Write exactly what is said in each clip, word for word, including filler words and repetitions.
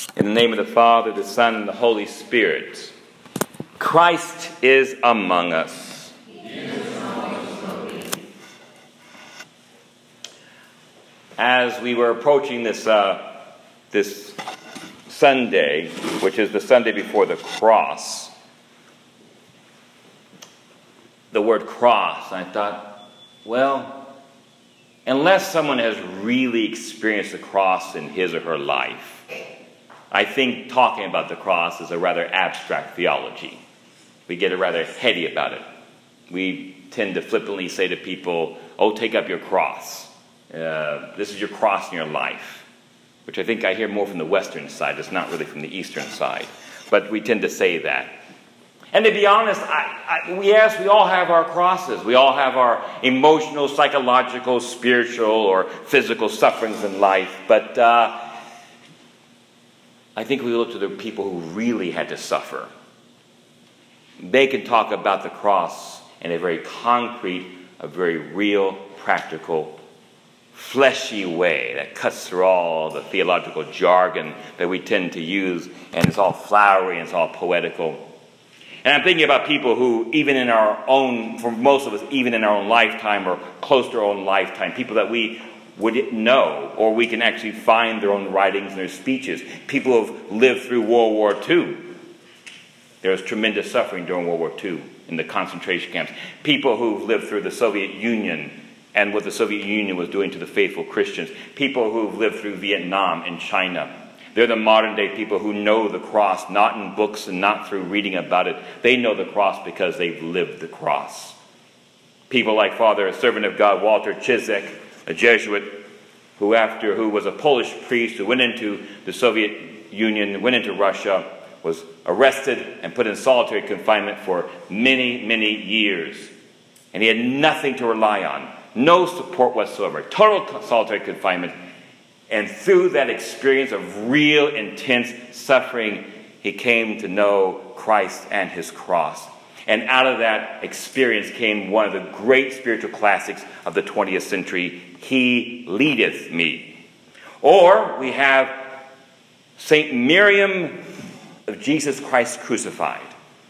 In the name of the Father, the Son, and the Holy Spirit. Christ is among us. As we were approaching this uh, this Sunday, which is the Sunday before the cross, the word cross, I thought, well, unless someone has really experienced the cross in his or her life, I think talking about the cross is a rather abstract theology. We get rather heady about it. We tend to flippantly say to people, oh, take up your cross. Uh, this is your cross in your life, which I think I hear more from the Western side. It's not really from the Eastern side. But we tend to say that. And to be honest, I, I, yes, we all have our crosses. We all have our emotional, psychological, spiritual, or physical sufferings in life. But uh, I think we look to the people who really had to suffer. They can talk about the cross in a very concrete, a very real, practical, fleshy way that cuts through all the theological jargon that we tend to use, and it's all flowery and it's all poetical. And I'm thinking about people who, even in our own, for most of us, even in our own lifetime or close to our own lifetime, people that we would know, or we can actually find their own writings and their speeches. People who have lived through World War Two. There was tremendous suffering during World War Two in the concentration camps. People who've lived through the Soviet Union and what the Soviet Union was doing to the faithful Christians. People who've lived through Vietnam and China. They're the modern day people who know the cross, not in books and not through reading about it. They know the cross because they've lived the cross. People like Father, a servant of God, Walter Chisek, a Jesuit, who after who was a Polish priest who went into the Soviet Union, went into Russia, was arrested and put in solitary confinement for many, many years. And he had nothing to rely on, no support whatsoever, total solitary confinement. And through that experience of real, intense suffering, he came to know Christ and his cross. And out of that experience came one of the great spiritual classics of the twentieth century, He Leadeth Me. Or we have Saint Miriam of Jesus Christ Crucified,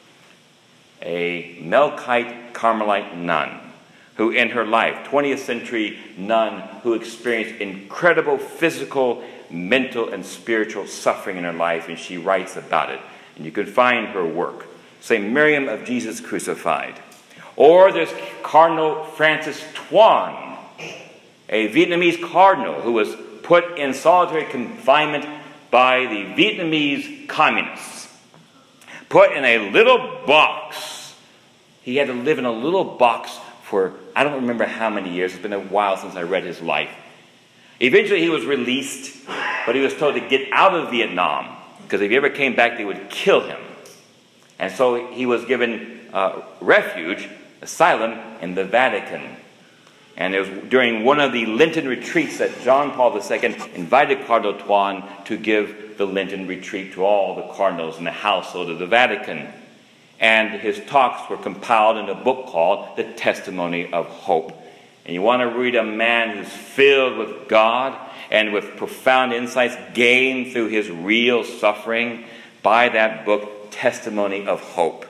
a Melkite Carmelite nun who in her life, twentieth century nun, who experienced incredible physical, mental, and spiritual suffering in her life, and she writes about it. And you can find her work. Saint Miriam of Jesus Crucified. Or there's Cardinal Francis Tuan, a Vietnamese cardinal who was put in solitary confinement by the Vietnamese communists. Put in a little box. He had to live in a little box for, I don't remember how many years. It's been a while since I read his life. Eventually he was released, but he was told to get out of Vietnam, because if he ever came back, they would kill him. And so he was given uh, refuge, asylum, in the Vatican. And it was during one of the Lenten retreats that John Paul the Second invited Cardinal Tuan to give the Lenten retreat to all the cardinals in the household of the Vatican. And his talks were compiled in a book called The Testimony of Hope. And you want to read a man who's filled with God and with profound insights gained through his real suffering, by that book, Testimony of Hope.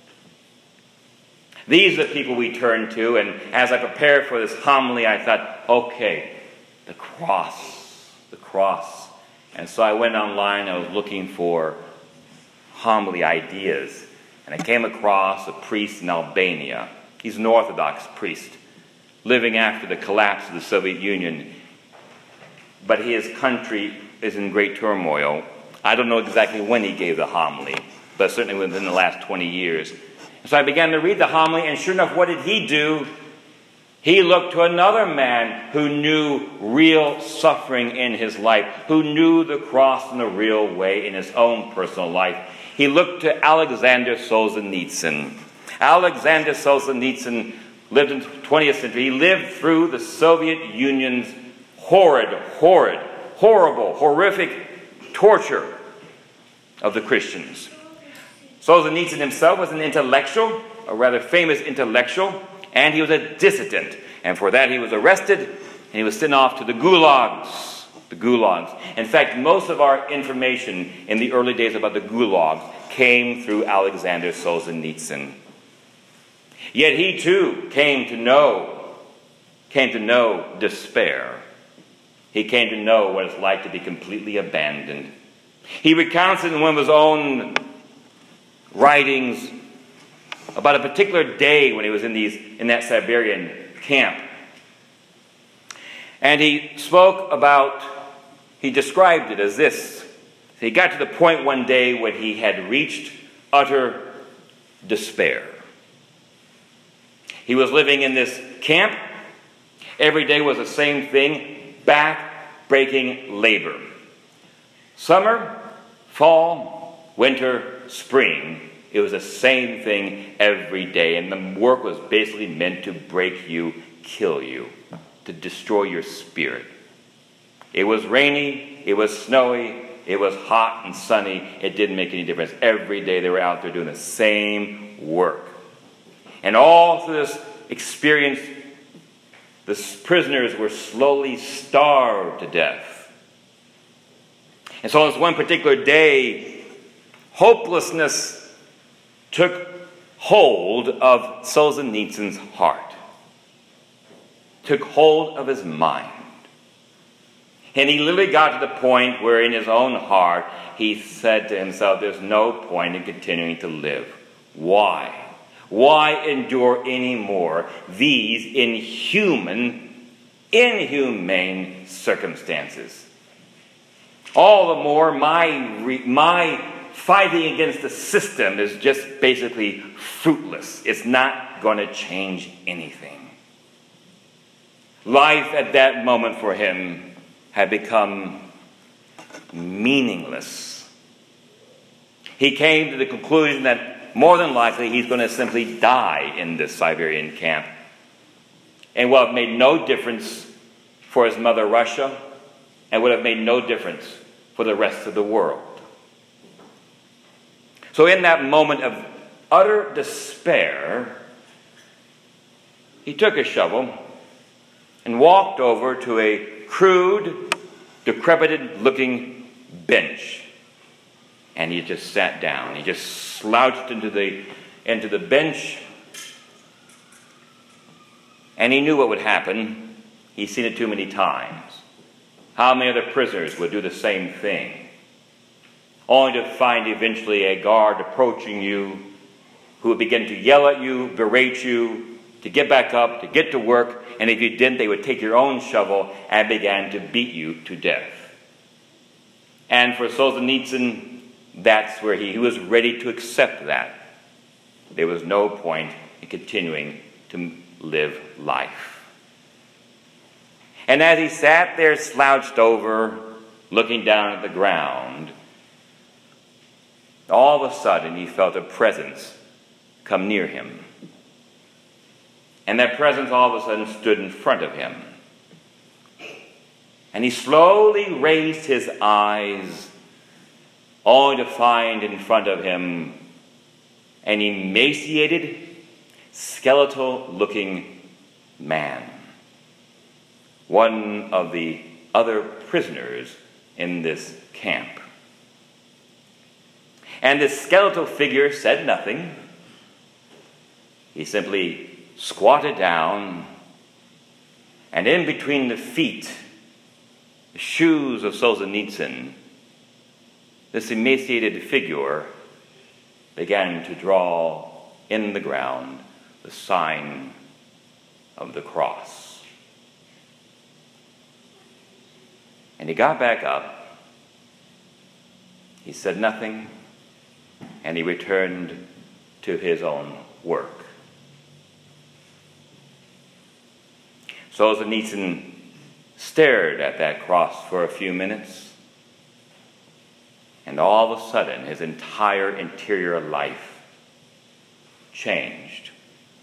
These are the people we turn to, and as I prepared for this homily, I thought, okay, the cross, the cross. And so I went online, I was looking for homily ideas, and I came across a priest in Albania. He's an Orthodox priest, living after the collapse of the Soviet Union, but his country is in great turmoil. I don't know exactly when he gave the homily, but certainly within the last twenty years. So I began to read the homily, and sure enough, what did he do? He looked to another man who knew real suffering in his life, who knew the cross in a real way in his own personal life. He looked to Alexander Solzhenitsyn. Alexander Solzhenitsyn lived in the twentieth century. He lived through the Soviet Union's horrid, horrid, horrible, horrific torture of the Christians. Solzhenitsyn himself was an intellectual, a rather famous intellectual, and he was a dissident. And for that he was arrested, and he was sent off to the gulags, the gulags. In fact, most of our information in the early days about the gulags came through Alexander Solzhenitsyn. Yet he too came to know, came to know despair. He came to know what it's like to be completely abandoned. He recounts it in one of his own writings about a particular day when he was in these in that Siberian camp. And he spoke about, he described it as this. He got to the point one day when he had reached utter despair. He was living in this camp. Every day was the same thing, back-breaking labor. Summer, fall, winter, spring, it was the same thing every day. And the work was basically meant to break you, kill you, to destroy your spirit. It was rainy, it was snowy, it was hot and sunny. It didn't make any difference. Every day they were out there doing the same work. And all through this experience, the prisoners were slowly starved to death. And so on this one particular day, hopelessness took hold of Solzhenitsyn's heart, took hold of his mind. And he literally got to the point where in his own heart, he said to himself, there's no point in continuing to live. Why? Why endure any more these inhuman, inhumane circumstances? All the more my, my fighting against the system is just basically fruitless. It's not going to change anything. Life at that moment for him had become meaningless. He came to the conclusion that more than likely he's going to simply die in this Siberian camp. And would have made no difference for his mother Russia, and would have made no difference for the rest of the world. So in that moment of utter despair, he took a shovel and walked over to a crude, decrepit-looking bench. And he just sat down. He just slouched into the, into the bench. And he knew what would happen. He'd seen it too many times. How many other prisoners would do the same thing? Only to find eventually a guard approaching you who would begin to yell at you, berate you, to get back up, to get to work, and if you didn't, they would take your own shovel and began to beat you to death. And for Solzhenitsyn, that's where he, he was ready to accept that. There was no point in continuing to live life. And as he sat there slouched over, looking down at the ground, all of a sudden he felt a presence come near him. And that presence all of a sudden stood in front of him. And he slowly raised his eyes, only to find in front of him an emaciated, skeletal-looking man. One of the other prisoners in this camp. And this skeletal figure said nothing. He simply squatted down, and in between the feet, the shoes of Solzhenitsyn, this emaciated figure began to draw in the ground the sign of the cross. And he got back up. He said nothing, and he returned to his own work. Solzhenitsyn stared at that cross for a few minutes, and all of a sudden his entire interior life changed.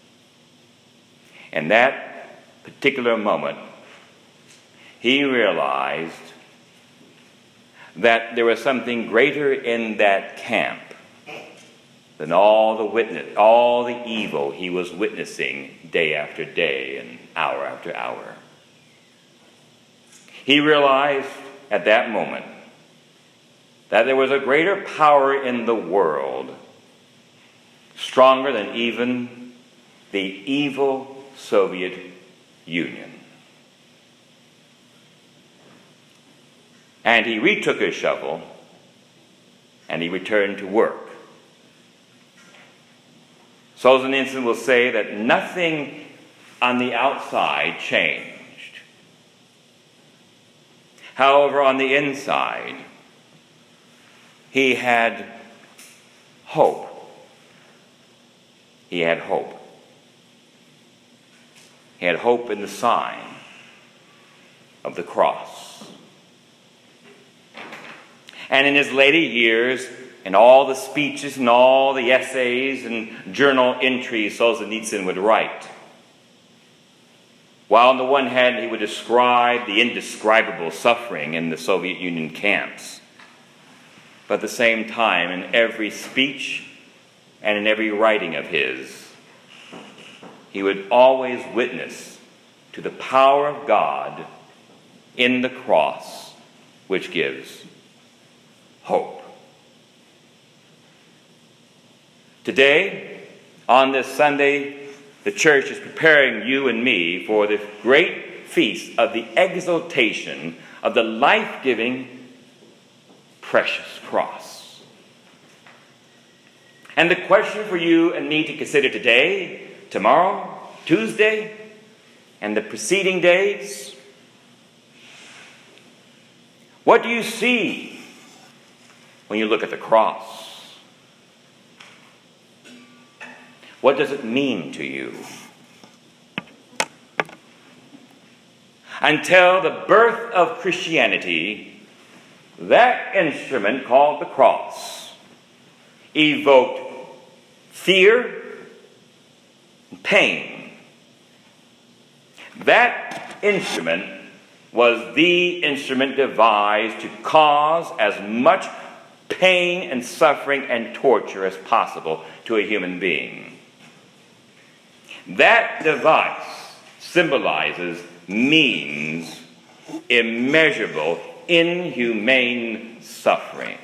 In that particular moment, he realized that there was something greater in that camp than all the witness, all the evil he was witnessing day after day and hour after hour. He realized at that moment that there was a greater power in the world, stronger than even the evil Soviet Union. And he retook his shovel and he returned to work. Solzhenitsyn will say that nothing on the outside changed. However, on the inside, he had hope. He had hope. He had hope in the sign of the cross. And in his later years, in all the speeches and all the essays and journal entries Solzhenitsyn would write, while on the one hand he would describe the indescribable suffering in the Soviet Union camps, but at the same time, in every speech and in every writing of his, he would always witness to the power of God in the cross, which gives hope. Today, on this Sunday, the church is preparing you and me for the great feast of the exaltation of the life-giving, precious cross. And the question for you and me to consider today, tomorrow, Tuesday, and the preceding days: what do you see when you look at the cross? What does it mean to you? Until the birth of Christianity, that instrument called the cross evoked fear and pain. That instrument was the instrument devised to cause as much pain and suffering and torture as possible to a human being. That device symbolizes, means immeasurable, inhumane suffering.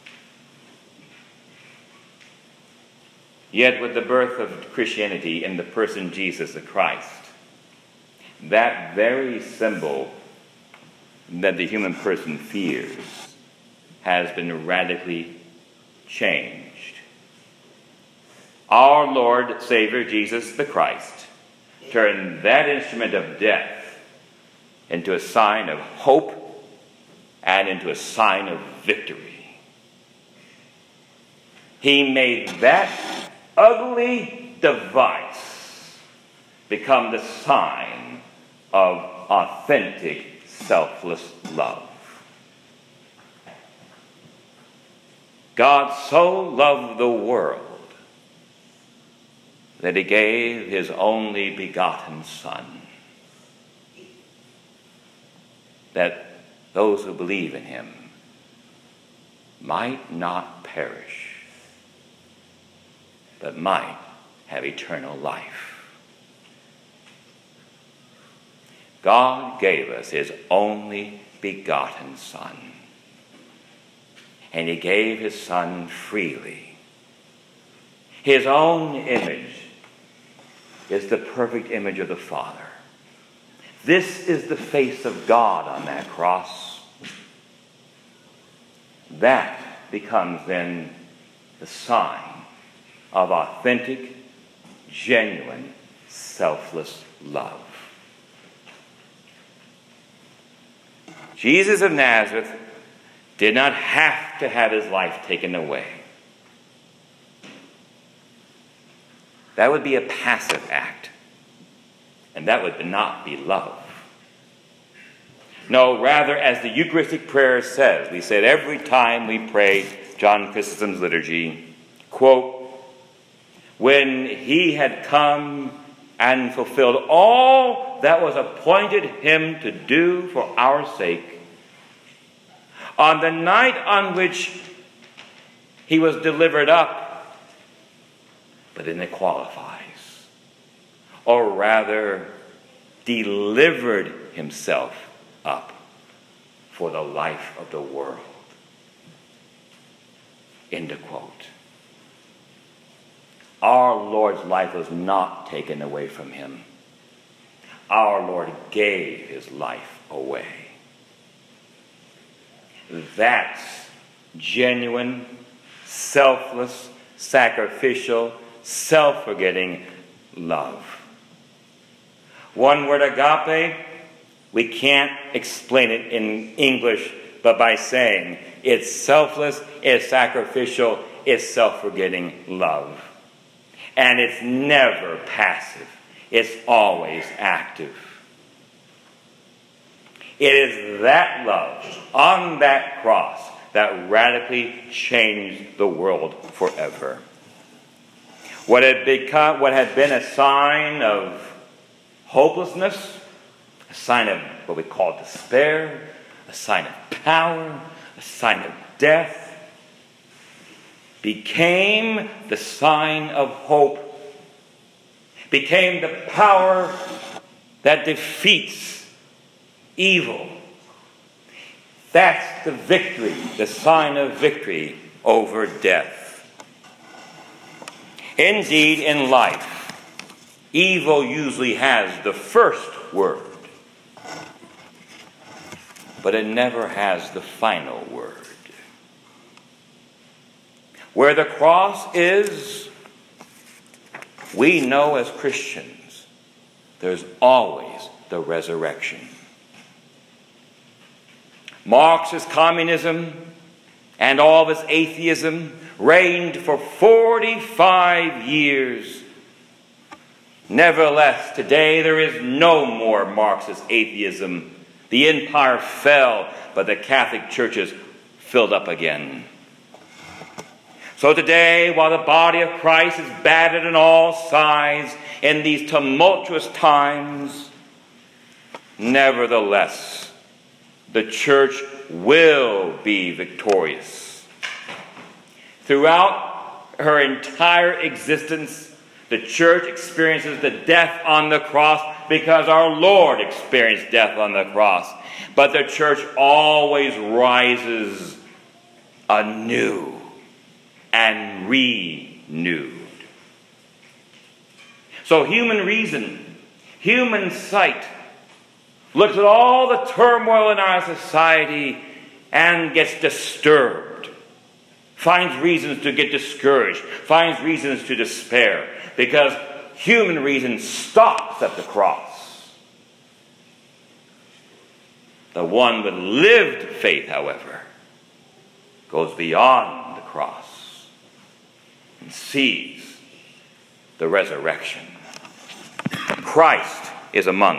Yet with the birth of Christianity in the person Jesus the Christ, that very symbol that the human person fears has been radically changed. Our Lord, Savior, Jesus the Christ, turned that instrument of death into a sign of hope and into a sign of victory. He made that ugly device become the sign of authentic, selfless love. God so loved the world that he gave his only begotten Son, that those who believe in him might not perish, but might have eternal life. God gave us his only begotten Son, and he gave his Son freely. His own image is the perfect image of the Father. This is the face of God on that cross. That becomes then the sign of authentic, genuine, selfless love. Jesus of Nazareth did not have to have his life taken away. That would be a passive act, and that would not be love. No, rather, as the Eucharistic prayer says, we say it every time we pray John Chrysostom's liturgy, quote, when he had come and fulfilled all that was appointed him to do for our sake, on the night on which he was delivered up, but then it qualifies, or rather delivered himself up for the life of the world. End of quote. Our Lord's life was not taken away from him. Our Lord gave his life away. That's genuine, selfless, sacrificial, self-forgetting love. One word, agape, we can't explain it in English but by saying it's selfless, it's sacrificial, it's self-forgetting love. And it's never passive. It's always active. It is that love on that cross that radically changed the world forever. What had become, what had been a sign of hopelessness, a sign of what we call despair, a sign of power, a sign of death, became the sign of hope, became the power that defeats evil. That's the victory, the sign of victory over death. Indeed, in life, evil usually has the first word, but it never has the final word. Where the cross is, we know as Christians, there's always the resurrection. Marxist communism and all of its atheism reigned for forty-five years. Nevertheless, today there is no more Marxist atheism. The empire fell, but the Catholic churches filled up again. So today, while the body of Christ is battered on all sides in these tumultuous times, nevertheless, the church will be victorious. Throughout her entire existence, the church experiences the death on the cross because our Lord experienced death on the cross. But the church always rises anew and renewed. So human reason, human sight, looks at all the turmoil in our society and gets disturbed, finds reasons to get discouraged, finds reasons to despair, because human reason stops at the cross. The one with lived faith, however, goes beyond the cross and sees the resurrection. Christ is among us.